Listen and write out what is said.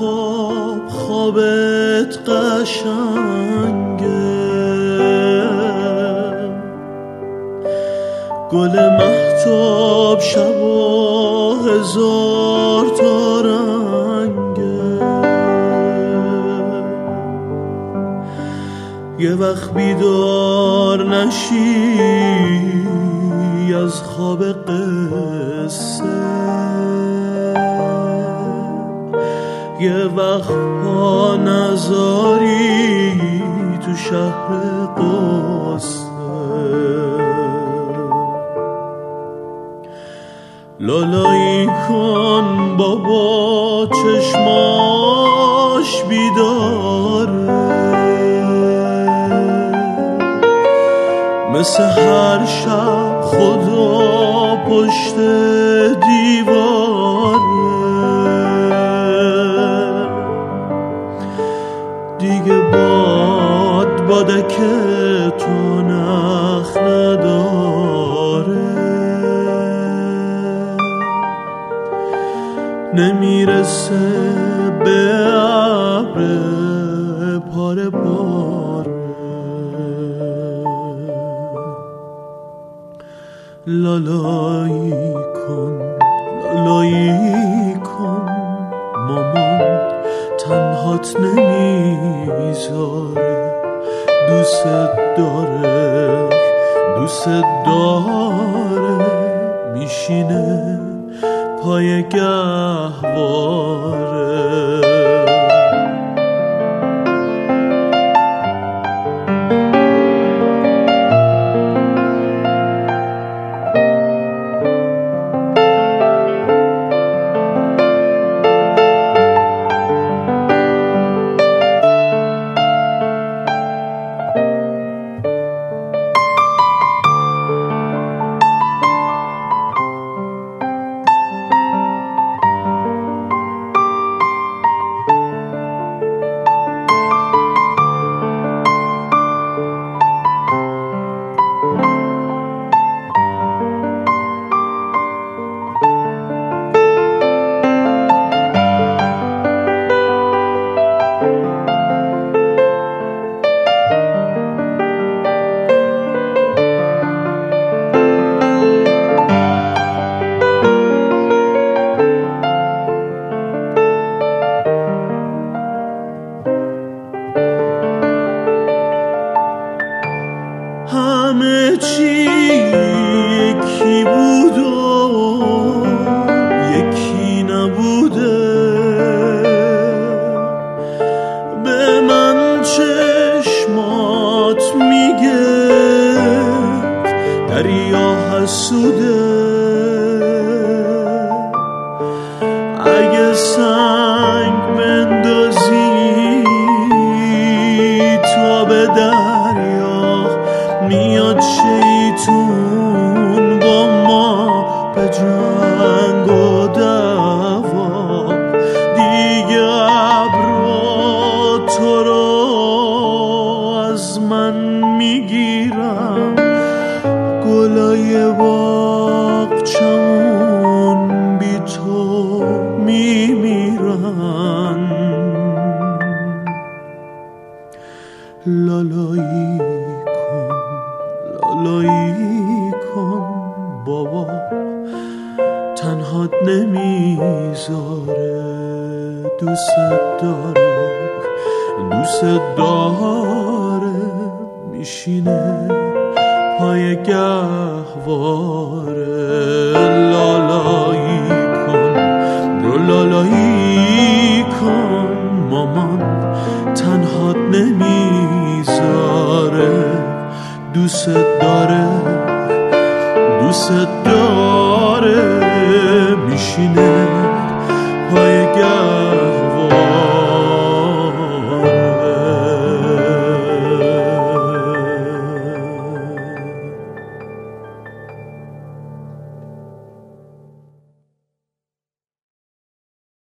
خواب خوابت قشنگه، گل مهتاب شبا هزار تا رنگه. یه وقت بیدار نشی از خواب قصه، یه وقت پا نذاری تو شهر قصه. لالایی کن بابا چشماش بیداره، مثل هر شب خدا پشت دیواره. دیگه بادک تو نخ نداره، نمیرسه به ابر پاره پاره. لالایی کن مامان، تنهات نمیذاره، دوست داره میشینه پای گهواره. همه چی یکی بود و یکی نبوده، به من چشمات میگه دریا حسوده. اگه سنگ بندازی تو به دریا، میاد شیطون با ما به جنگ و دعوا. دیگه ابرا تو رو از من میگیرم، گلای باغچمون بی تو میمیرن. لالایی کن بابا، تنهات نمیذاره، دوست داره میشینه پای گهواره. لالایی کن مامان، تنهات نمیذاره، دوست داره میشینه